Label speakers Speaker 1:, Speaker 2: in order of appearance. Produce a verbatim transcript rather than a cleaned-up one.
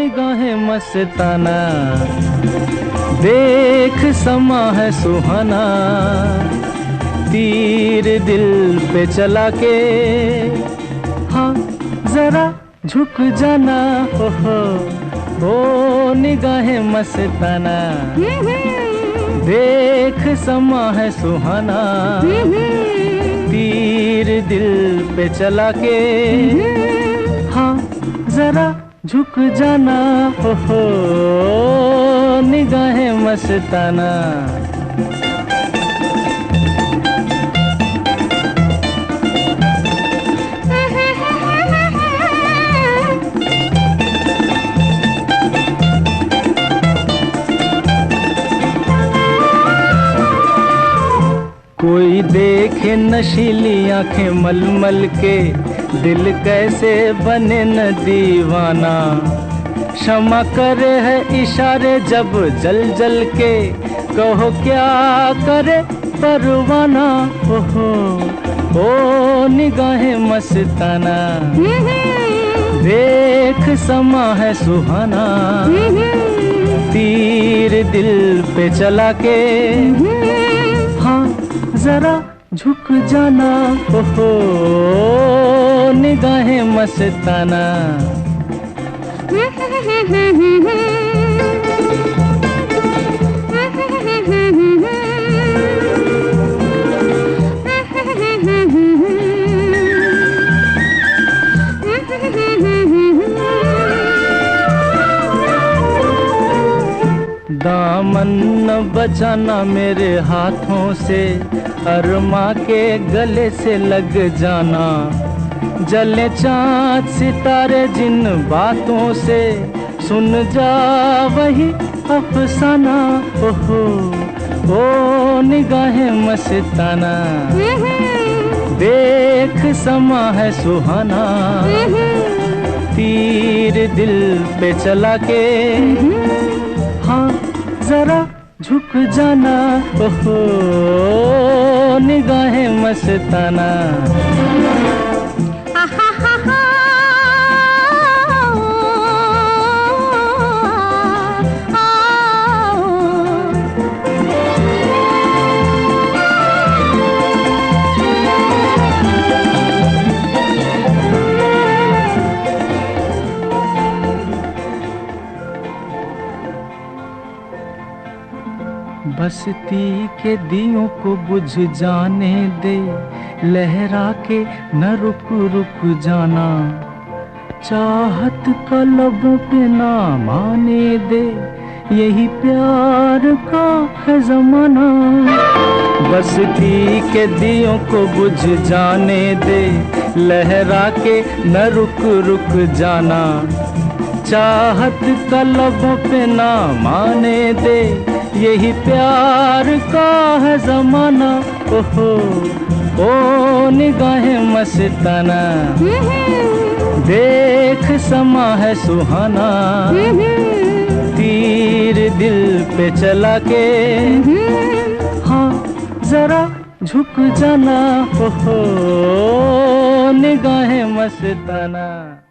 Speaker 1: निगाहें मस्ताना, देख समा है सुहाना, तीर दिल पे चला के, हाँ जरा झुक जाना, हो हो ओ निगाहें मस्ताना, देख समा है सुहाना, तीर दिल पे चला के, हाँ जरा झुक जाना, हो हो निगाहें मस्ताना। कोई देखे नशीली आंखें मलमल के, दिल कैसे बने न दीवाना, क्षमा करे है इशारे जब जल जल के, कहो क्या करे परवाना, ओहो ओ निगाहें मस्ताना, देख समा है सुहाना, तीर दिल पे चला के, हाँ जरा झुक जाना, ओहो निगाहें मस्ताना। दामन न बचाना मेरे हाथों से, अरमा के गले से लग जाना, जले चाँद सितारे जिन बातों से, सुन जा वही अफसाना, ओहो ओ निगाहें मस्ताना, देख समा है सुहाना, तीर दिल पे चला के, हाँ जरा झुक जाना, ओहो निगाहें मस्ताना। बस्ती के दियों को बुझ जाने दे, लहरा के न रुक रुक जाना, चाहत का लबों पे ना माने दे, यही प्यार का है ज़माना। बस्ती के दियों को बुझ जाने दे, लहरा के न रुक रुक जाना, चाहत का लबों पे ना माने दे, यही प्यार का है ज़माना, ओहो ओ निगाहें मस्ताना, देख समा है सुहाना, तीर दिल पे चला के, हाँ जरा झुक जाना, ओहो निगाहें मस्ताना।